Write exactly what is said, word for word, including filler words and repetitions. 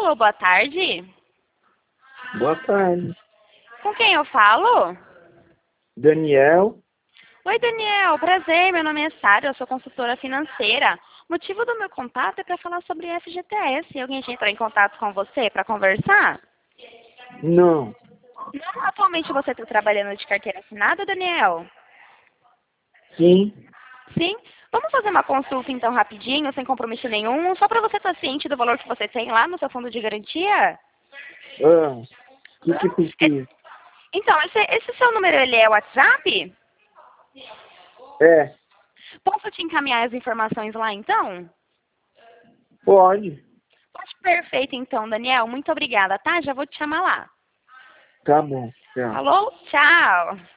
Alô, boa tarde. Boa tarde. Com quem eu falo? Daniel. Oi, Daniel. Prazer. Meu nome é Sara. Eu sou consultora financeira. O motivo do meu contato é para falar sobre F G T S. Alguém já entrou em contato com você para conversar? Não. Não, atualmente você está trabalhando de carteira assinada, Daniel? Sim. Sim? Vamos fazer uma consulta então rapidinho, sem compromisso nenhum, só para você estar ciente do valor que você tem lá no seu fundo de garantia? Ah, o que que Esse- precisa? Então, esse, esse seu número, ele é WhatsApp? É, Posso te encaminhar as informações lá então? pode. Pode, perfeito então, Daniel. Muito obrigada, tá? Já vou te chamar lá. Tá bom. Tchau. Falou? Tchau!